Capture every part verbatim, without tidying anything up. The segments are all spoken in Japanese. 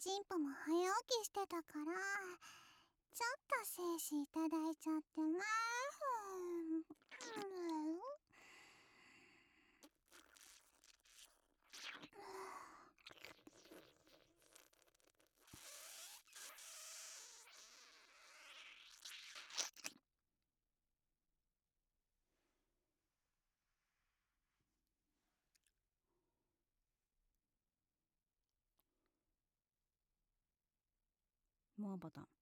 ちんぽも早起きしてたから、ちょっと精子いただいちゃってまーもうボタン。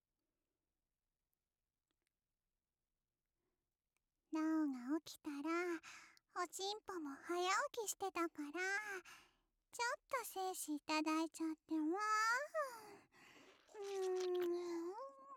なおが起きたら、おちんぽも早起きしてたから、ちょっと精子いただいちゃってまーうーん。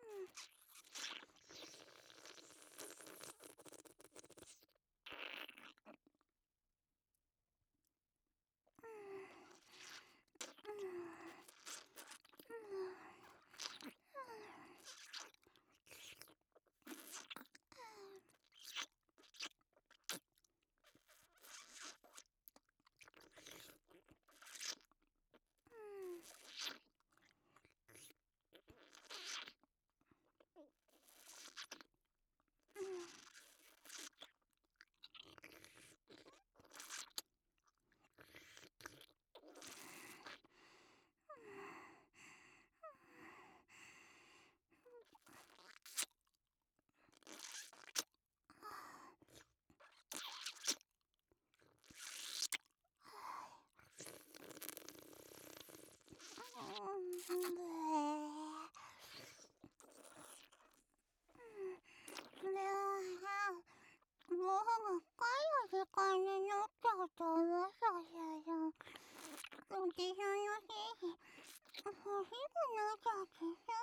もう帰る時間になっちゃうと思ったけど、おじさんの精子欲しくなっちゃってさ。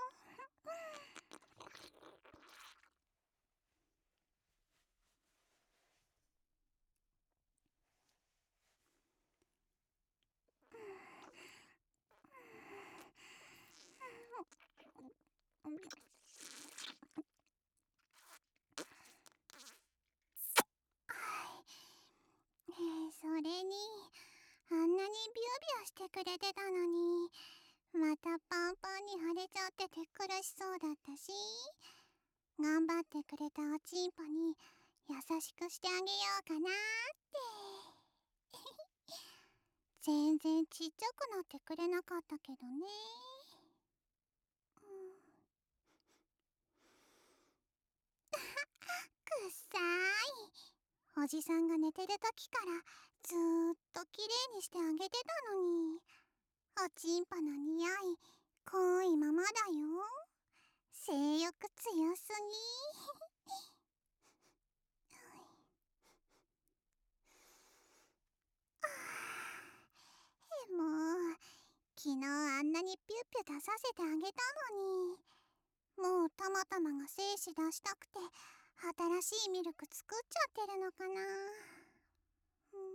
それに、あんなにビュービューしてくれてたのに、またパンパンに腫れちゃってて苦しそうだったし、頑張ってくれたおちんぽに優しくしてあげようかなーって全然ちっちゃくなってくれなかったけどね。うん、くっさーい。おじさんが寝てる時からずーっときれいにしてあげてたのに、おちんぽの匂い濃いままだよ。性欲強すぎもう昨日あんなにピュッピュ出させてあげたのに、もうたまたまが精子出したくて新しいミルク作っちゃってるのかな。ふん、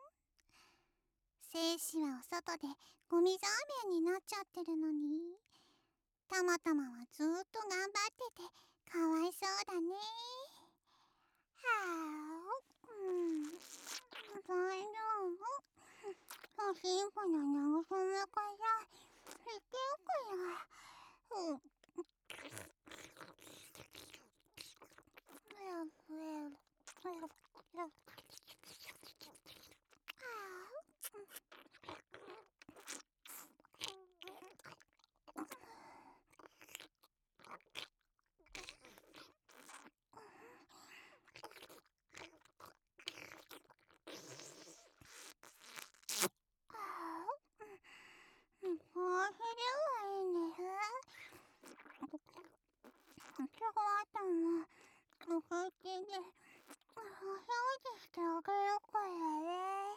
精子はお外でゴミザーメンになっちゃってるのに、たまたまはずーっと頑張っててかわいそうだね。はあ、うん、大丈夫。おしんぽの慰めからしておくよ。うん。こうすればいいんです。今日あともお口でお掃除してあげるからね。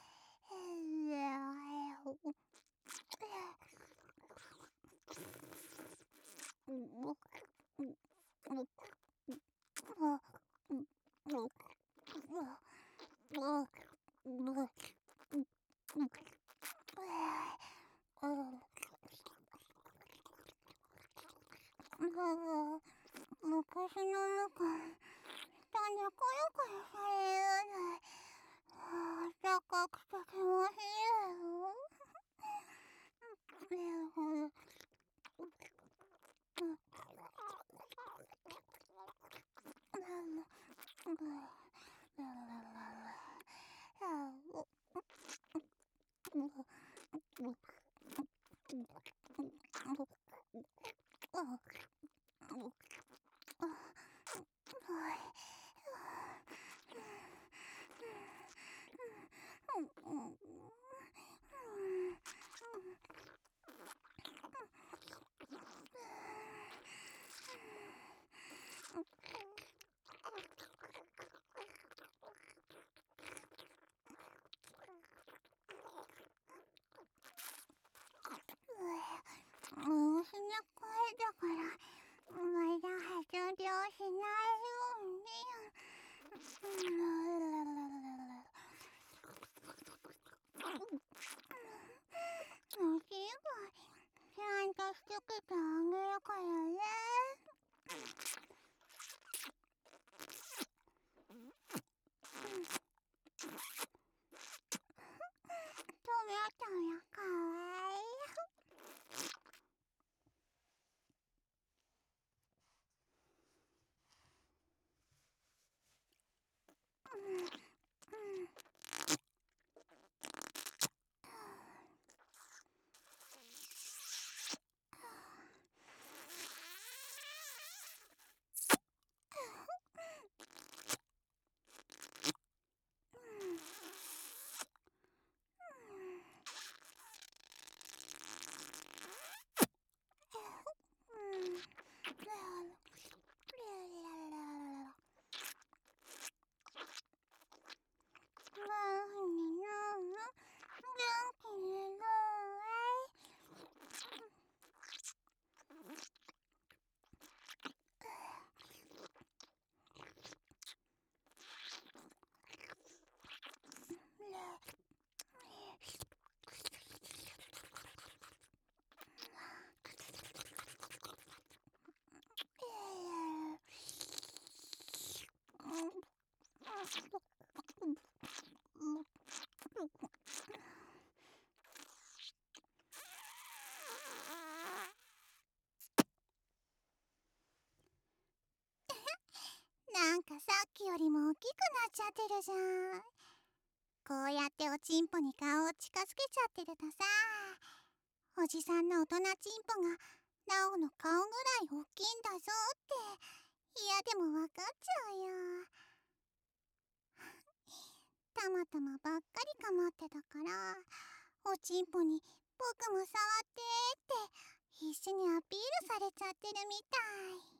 昔の中、人にコロコロされるの。あったかくて気持ちいいよ。 もうそんな声だからまだ発情しないように。おしばちゃんとしとけてあげるからね。トメトメかわいい。なんかさっきよりも大きくなっちゃってるじゃん。こうやっておちんぽに顔を近づけちゃってるとさ、おじさんの大人ちんぽがナオの顔ぐらい大きいんだぞって嫌でもわかっちゃうよ。たまたまばっかりかまってたから、おちんぽに僕も触ってって必死にアピールされちゃってるみたい。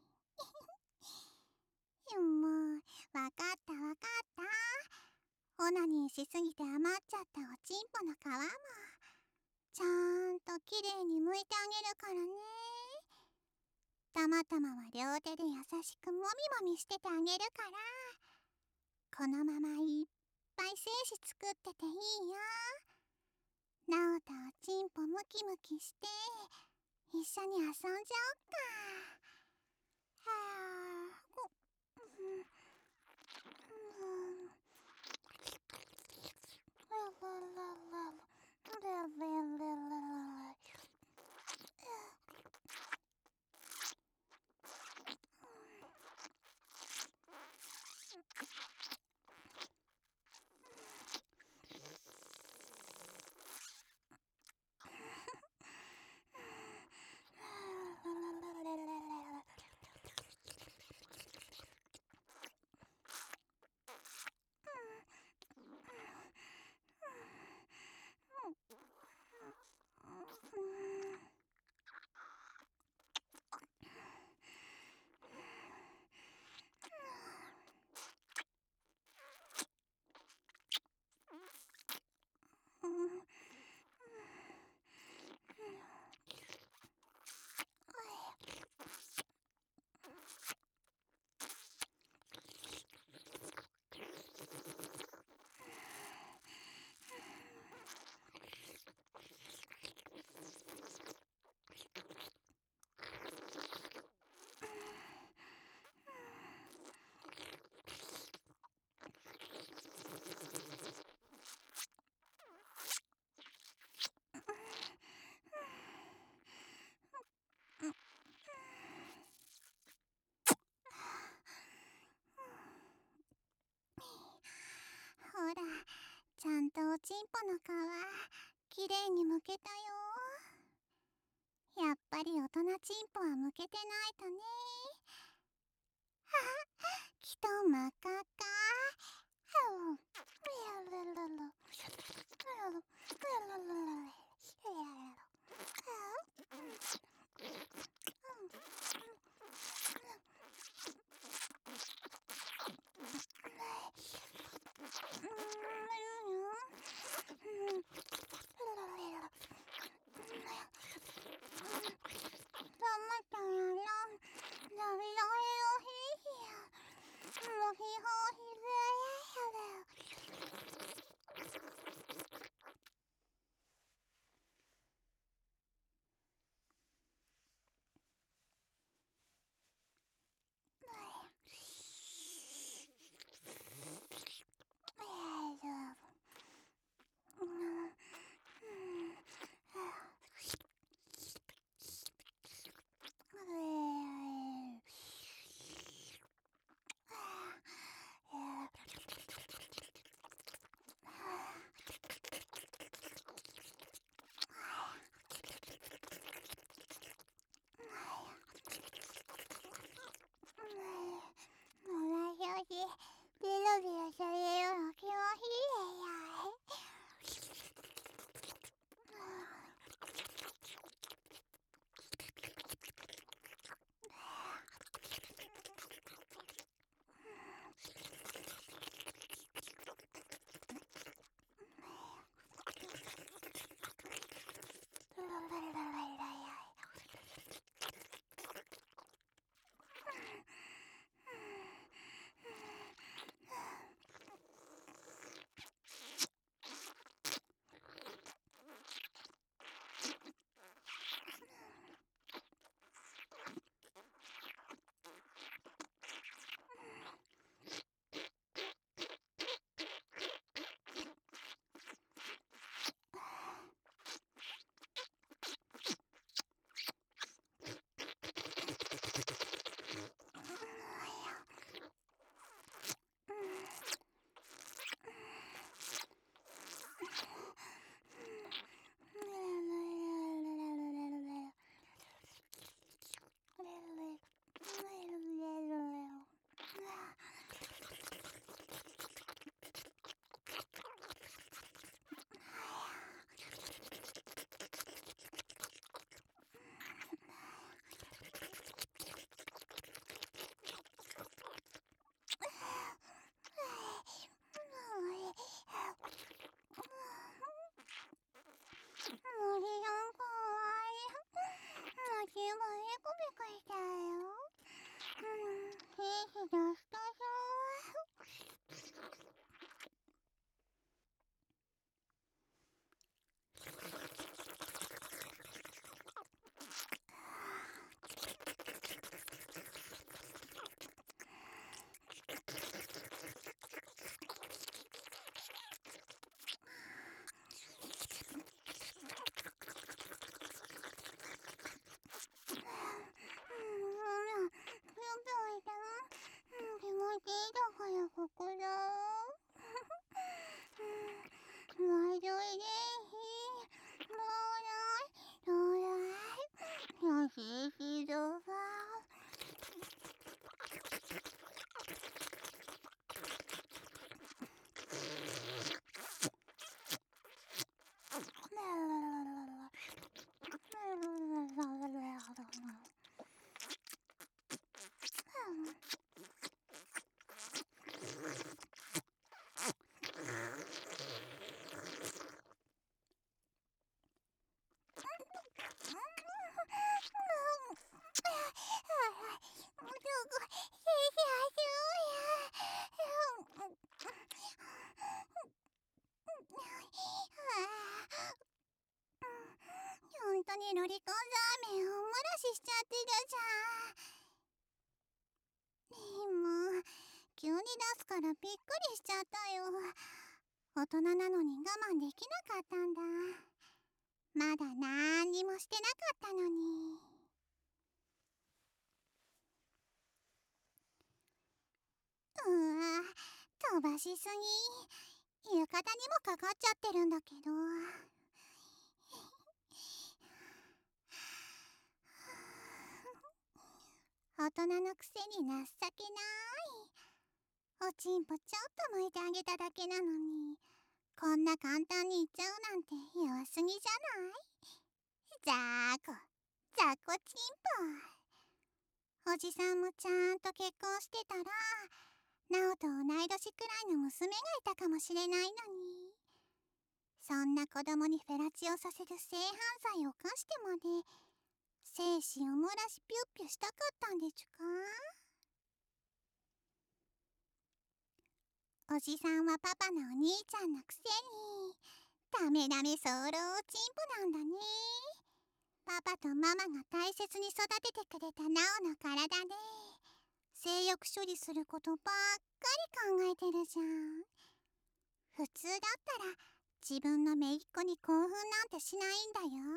もうわかったわかった。オナニーしすぎて余っちゃったおちんぽの皮もちゃんときれいに剥いてあげるからね。たまたまは両手で優しくもみもみしててあげるから、このままいっぱい精子作ってていいよ。ナオとおちんぽムキムキして一緒に遊んじゃおっか。はあ、うんうんほら、ちゃんとおちんぽの皮きれいにむけたよ。やっぱり大人チンポはむけてないとね。きとまかか。ベロベロされるの気持ちいいや。本当にロリコンザーメンをお漏らししちゃってるじゃん。でも急に出すからびっくりしちゃったよ。大人なのに我慢できなかったんだ。まだなーにもしてなかったのに。うわ、飛ばしすぎ。浴衣にもかかっちゃってるんだけど。 くせに情けない。おちんぽちょっと剥いてあげただけなのに、こんな簡単にいっちゃうなんて弱すぎじゃない？じゃーこ、ざこちんぽ。おじさんもちゃんと結婚してたら、ナオと同い年くらいの娘がいたかもしれないのに。そんな子供にフェラチオさせる性犯罪を犯してまで、精子を漏らしピュッピュしたかったんでちゅか？おじさんはパパのお兄ちゃんのくせに、ダメダメソーロおちんぽなんだね。パパとママが大切に育ててくれたナオの体で、性欲処理することばっかり考えてるじゃん。普通だったら、自分の姪っ子に興奮なんてしないんだよ。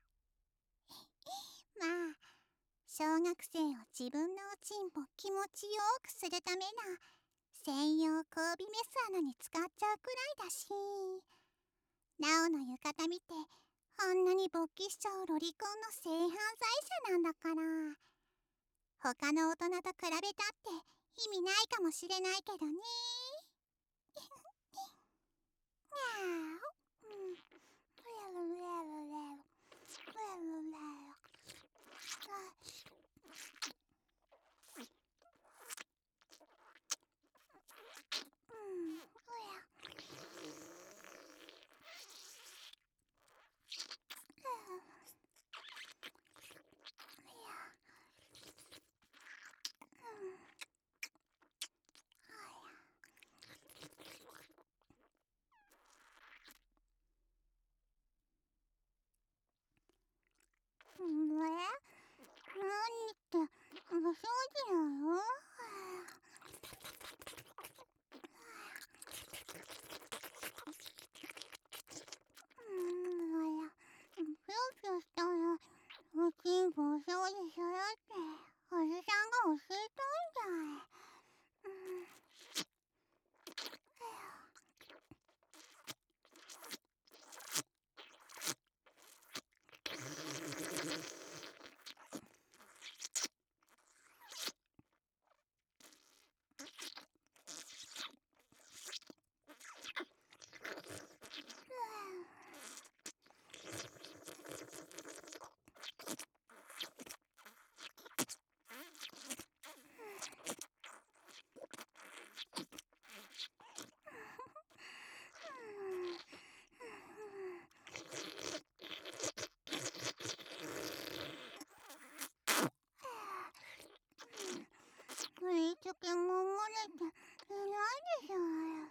まあ、小学生を自分のおちんぽ気持ちよくするための専用交尾メス穴に使っちゃうくらいだし、ナオの浴衣見てあんなに勃起しちゃうロリコンの性犯罪者なんだから、他の大人と比べたって意味ないかもしれないけどね。にゃー、うん、何ってお掃除だよ。うんやぴょぴょしたらおちんぽお掃除するっておじさんが教えたんだい。うんいい時も漏れていないでしょうよ。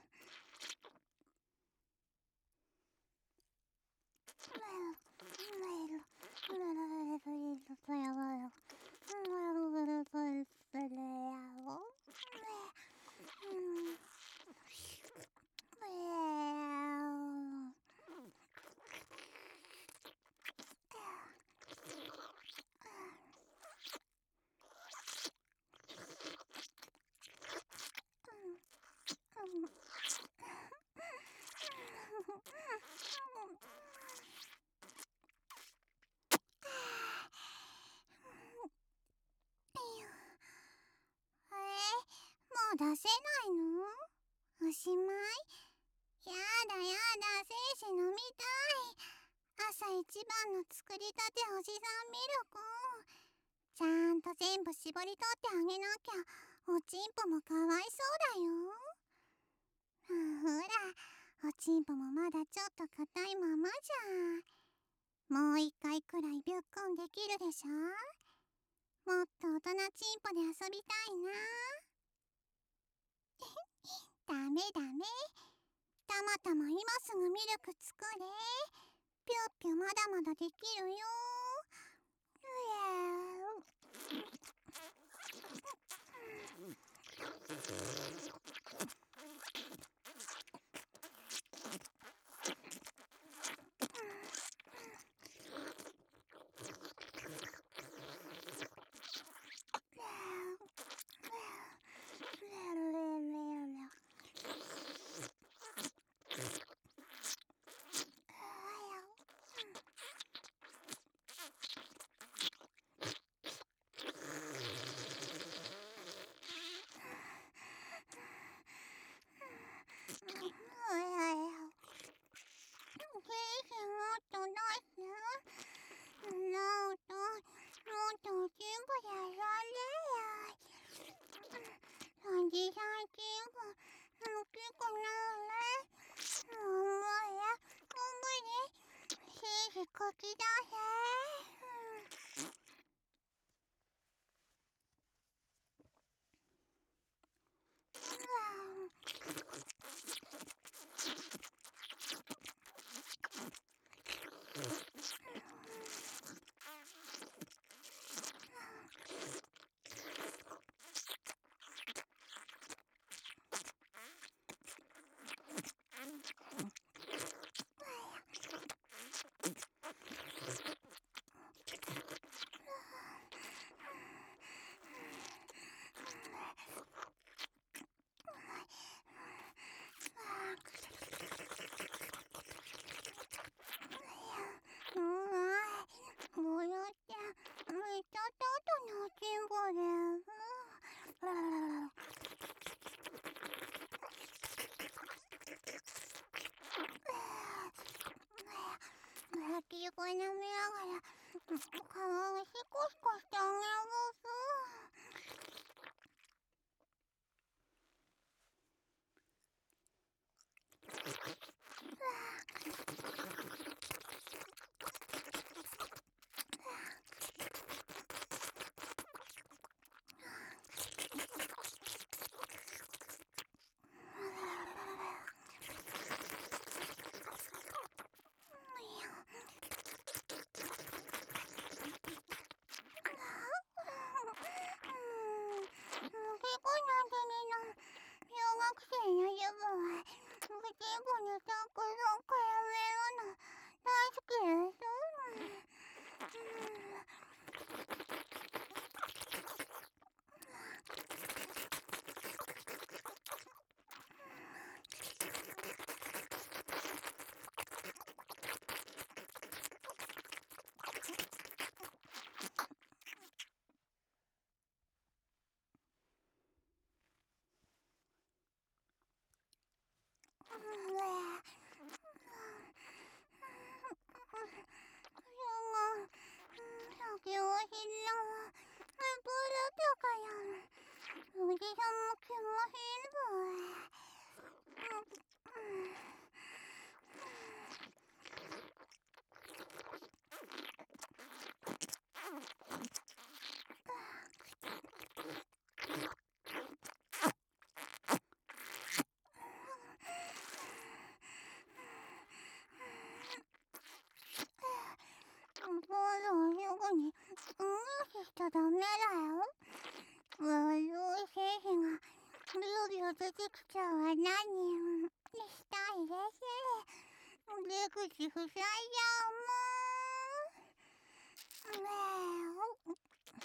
出せないの？おしまい？やだやだ、精子飲みたい。朝一番の作りたておじさんミルク。ちゃんと全部絞り取ってあげなきゃおちんぽもかわいそうだよ。ほら、おちんぽもまだちょっと硬いままじゃん。もう一回くらいビュッコンできるでしょ？もっと大人ちんぽで遊びたいな。ダメダメ。たまたま今すぐミルク作れ。ピュッピュまだまだできるよ。 かきだぜ。焼きこなめながら顔をシコシコしてあげます。ダメだよ。悪い精子がビュービュー出てきちゃう穴にしたいです。出口塞いじゃうもん。ねえ。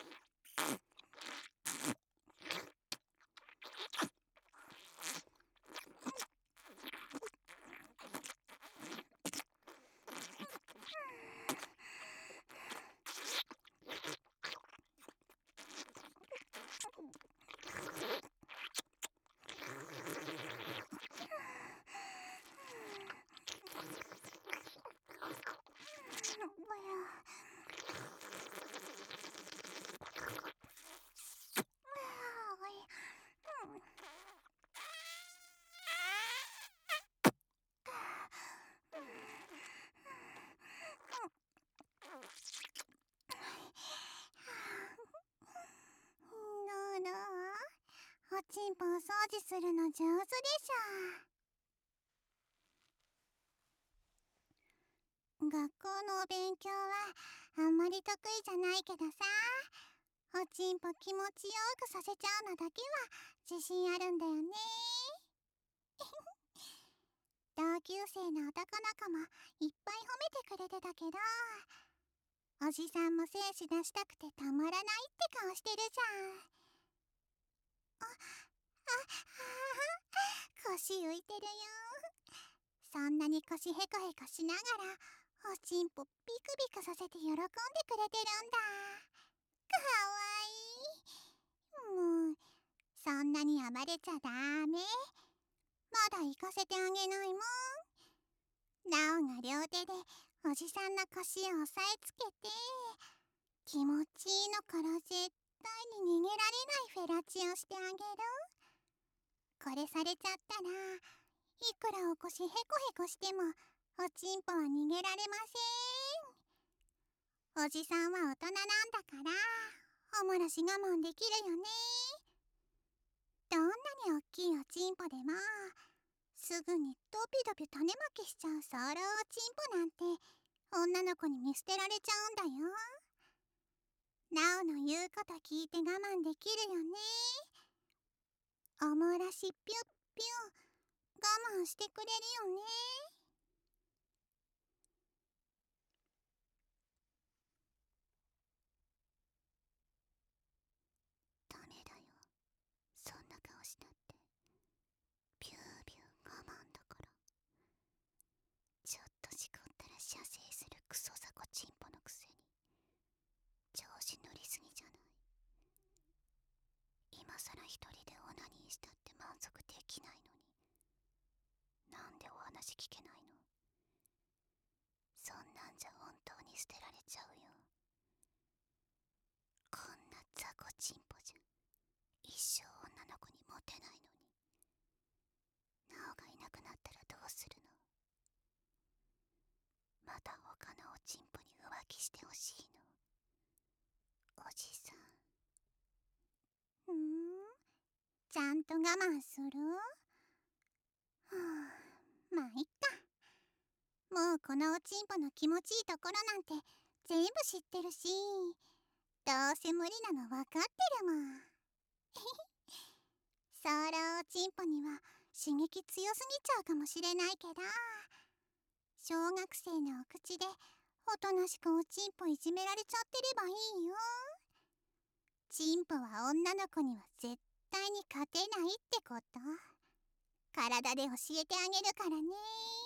おちんぽを掃除するの上手でしょ。学校のお勉強はあんまり得意じゃないけどさ、おちんぽ気持ちよくさせちゃうのだけは自信あるんだよね。同級生の男の子もいっぱい褒めてくれてたけど、おじさんも精子出したくてたまらないって顔してるじゃん。あ、あ、あ、腰浮いてるよ。そんなに腰へこへこしながらおちんぽビクビクさせて喜んでくれてるんだ。かわいい。もうそんなに暴れちゃダメ。まだ行かせてあげないもん。なおが両手でおじさんの腰を押さえつけて、気持ちいいのから絶対に逃げられないフェラチオしてあげる。これされちゃったらいくらお腰へこへこしてもおちんぽは逃げられません。 おじさんは大人なんだからおもらし我慢できるよね。どんなにおっきいおちんぽでもすぐにドピドピ種まきしちゃうソーロおちんぽなんて女の子に見捨てられちゃうんだよ。なおの言うこと聞いて我慢できるよね。おもらしピュッピュ我慢してくれるよね。ダメだよ、そんな顔したって。ビュービュー我慢だから。ちょっとしこったら射精するクソザコチンポのくせに調子乗りすぎじゃない。今さら一人でオナニーしたって満足できないのに、なんでお話聞けないの。そんなんじゃ本当に捨てられちゃうよ。こんなザコチンポじゃ一生女の子にモテないのに、ナオがいなくなったらどうするの。また他のおちんぽに浮気してほしいの、おじさん。ふん、ちゃんと我慢する？はあ、まあいっか。もうこのおちんぽの気持ちいいところなんて全部知ってるし、どうせ無理なの分かってるもん。ソーロおちんぽには刺激強すぎちゃうかもしれないけど、小学生のお口でおとなしくおちんぽいじめられちゃってればいいよ。チンポは女の子には絶対に勝てないってこと、体で教えてあげるからね。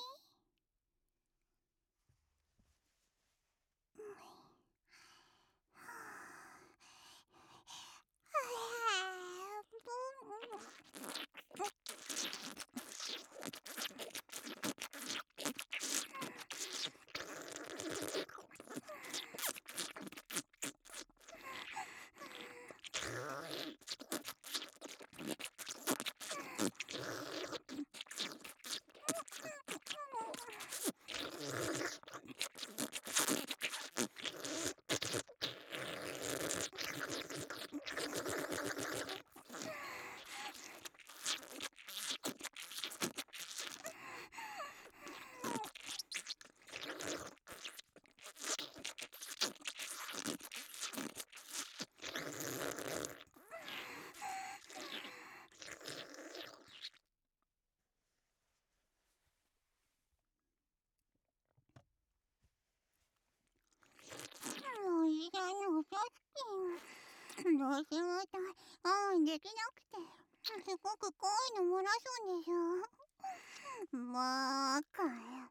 おじさんのお手つきどうしてもた我慢できなくてすごく濃いの漏らすんでしょ。もうこれ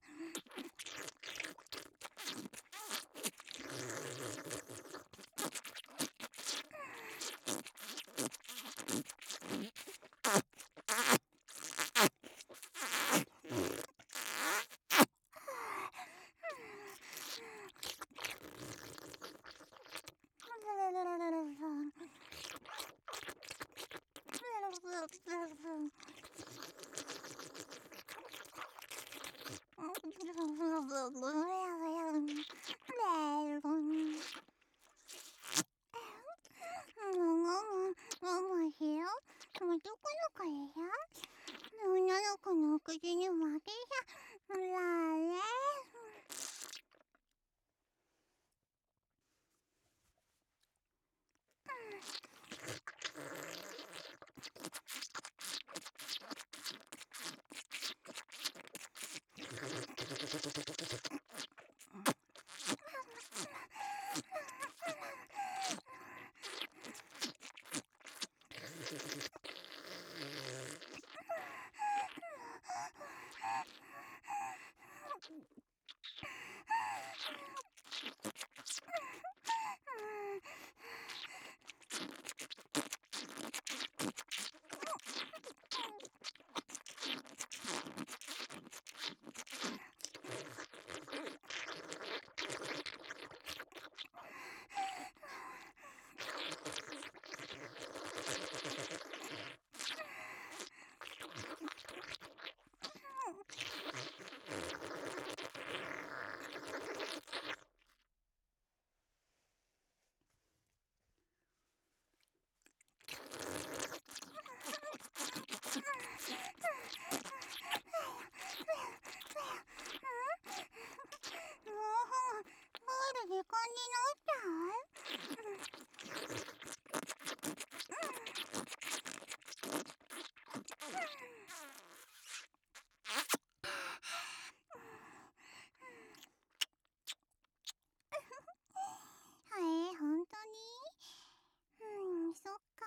えー、ほんとに？うん、そっか。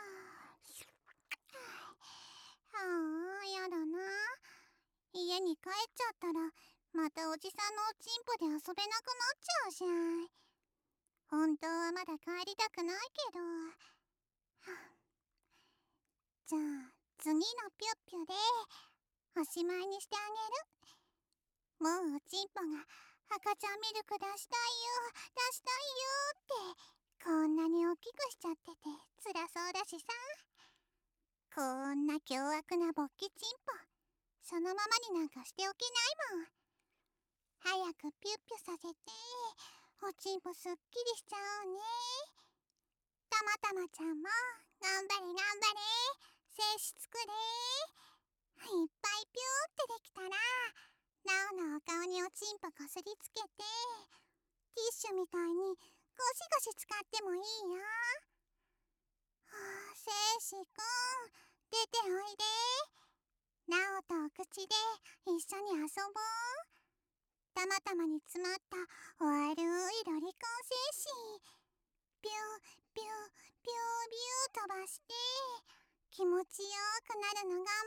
はあ、やだな。家に帰っちゃったら、またおじさんのおちんぽで遊べなくなっちゃうじゃん。本当はまだ帰りたくないけど。はあ、じゃあ、次のぴゅっぴゅで、おしまいにしてあげる。もうおちんぽが赤ちゃんミルク出したいよ、出したいよって、こんなに大きくしちゃってて辛そうだしさ。こんな凶悪な勃起チンポ、そのままになんかしておけないもん。早くピュッピュさせて、おちんぽすっきりしちゃおうね。たまたまちゃんも頑張れ頑張れ、精子作れ。いっぱいピューってできたら、なおのお顔におちんぽこすりつけて、ティッシュみたいにゴシゴシ使ってもいいよ。はあ、精子くん、出ておいで。なおとお口で一緒に遊ぼう。たまたまに詰まった悪いロリコン精子、ピューピューピュービュー飛ばして気持ちよくなるの頑張ろうね。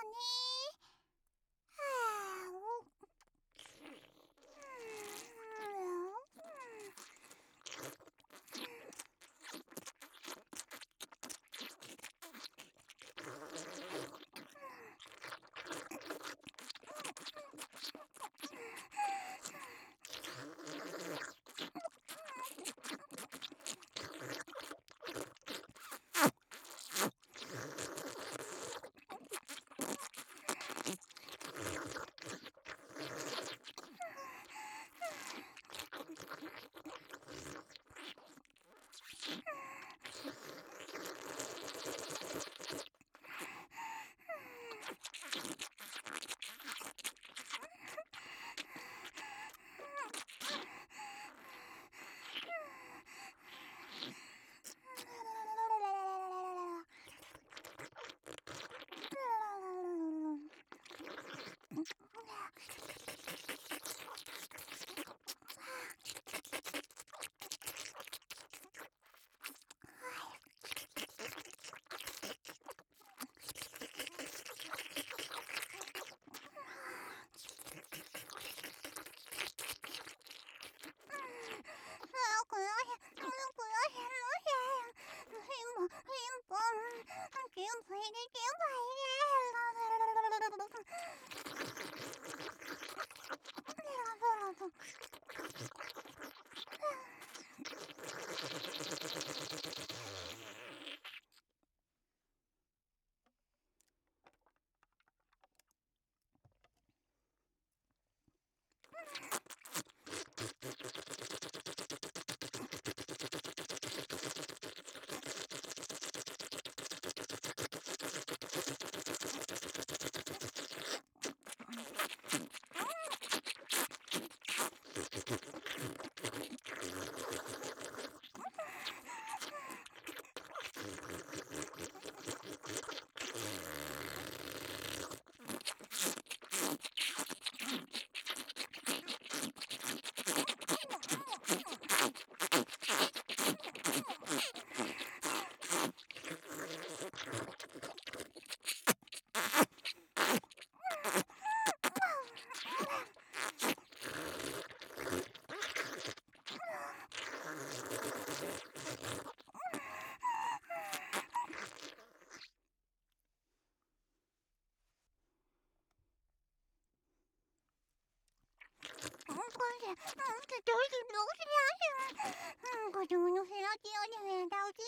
はあ、なんかどうしどうしないよ。子供のフェラチオで目倒し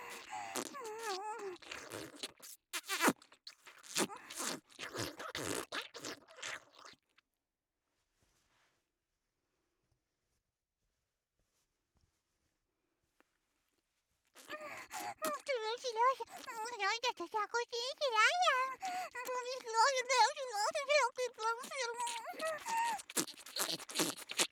しよう。 着着地起来呀！所有的有什么这样被装死了？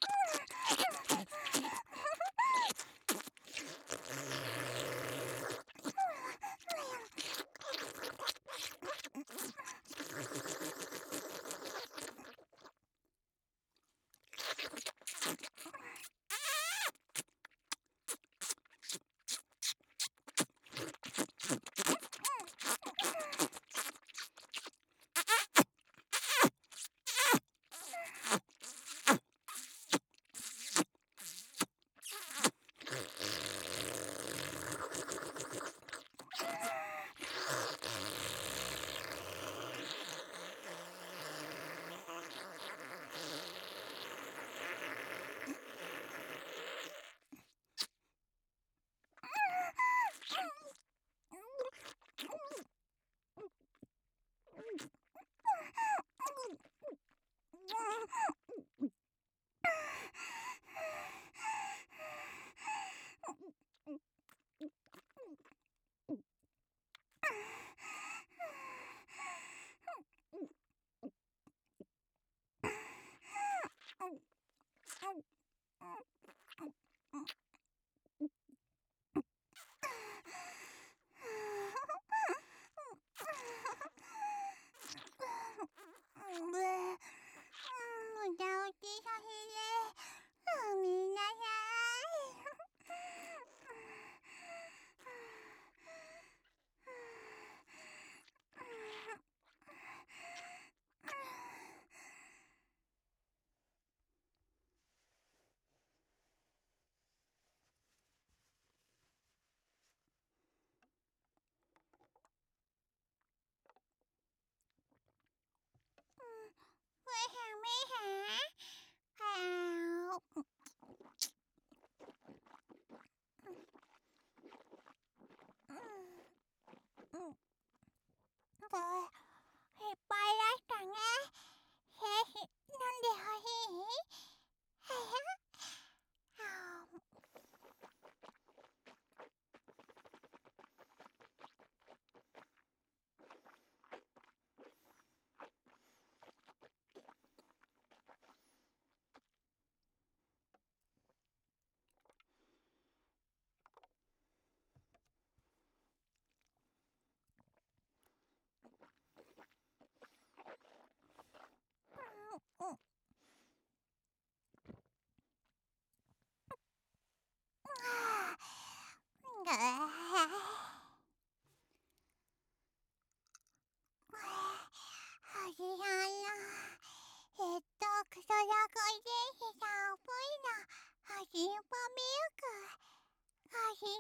えっと、クソラゴイ電子さんぽいな、はしんぽミルク、はしよ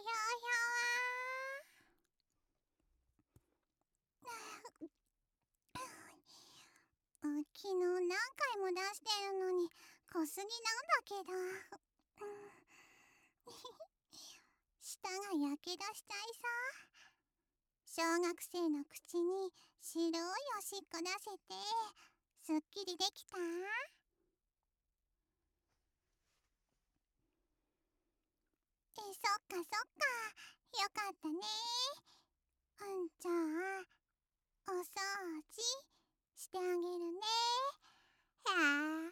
よわ。昨日何回も出してるのに濃すぎなんだけど、舌がやけどしちゃいそう。小学生の口に白いおしっこ出せてすっきりできた？え、そっかそっか、よかったね。うん、じゃあお掃除してあげるね。はあ、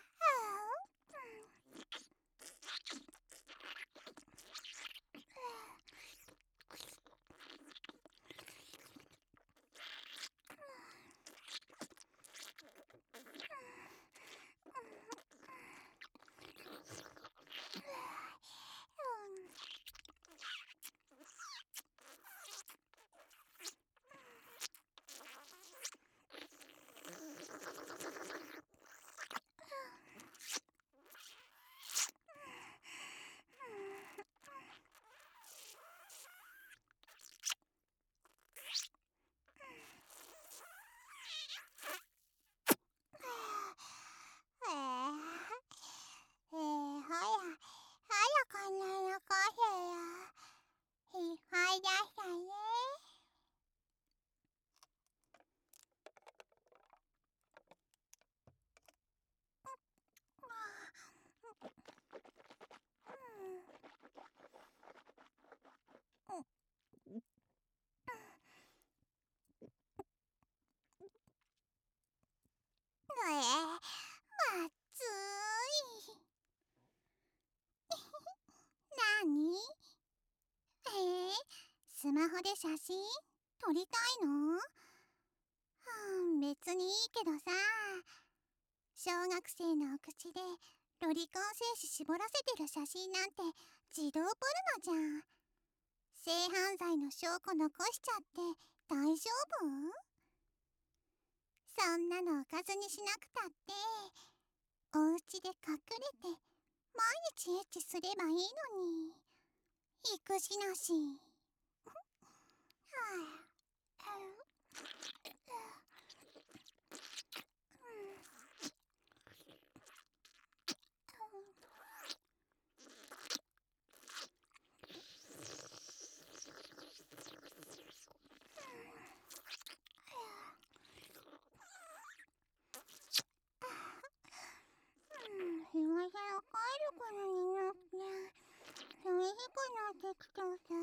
スマホで写真撮りたいの？うん、別にいいけどさ、小学生のお口でロリコン精子絞らせてる写真なんて児童ポルノじゃん。性犯罪の証拠残しちゃって大丈夫？そんなのおかずにしなくたって、お家で隠れて毎日エッチすればいいのに。育児なし。はあ今更帰る頃になって寂しくなってきたさ。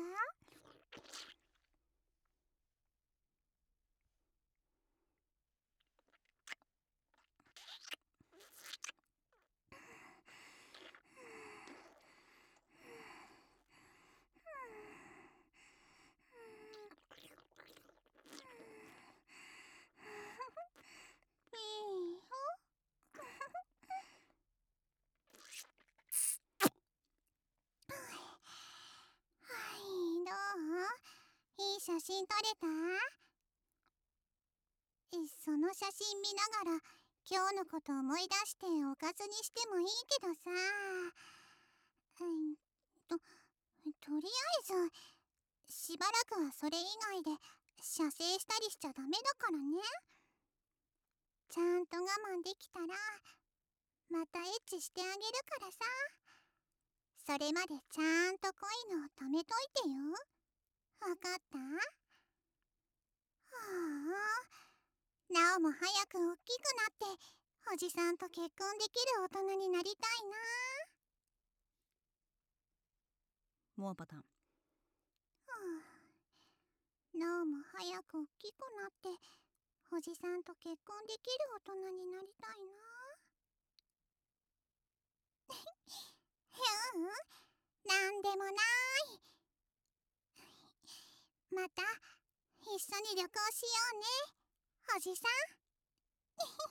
ピーホはい、どう？いい写真撮れた？えその写真見ながら今日のこと思い出しておかずにしてもいいけどさ、うんと、とりあえずしばらくはそれ以外で射精したりしちゃダメだからね。ちゃんと我慢できたらまたエッチしてあげるからさ。それまでちゃんと恋のを止めといてよ。わかった？はあ、なおも早く大きくなっておじさんと結婚できる大人になりたいもうパターン。 な。はあ、なおも早く大きくなっておじさんと結婚できる大人になりたいな。ううん、なんでもない。また一緒に旅行しようね、おじさん。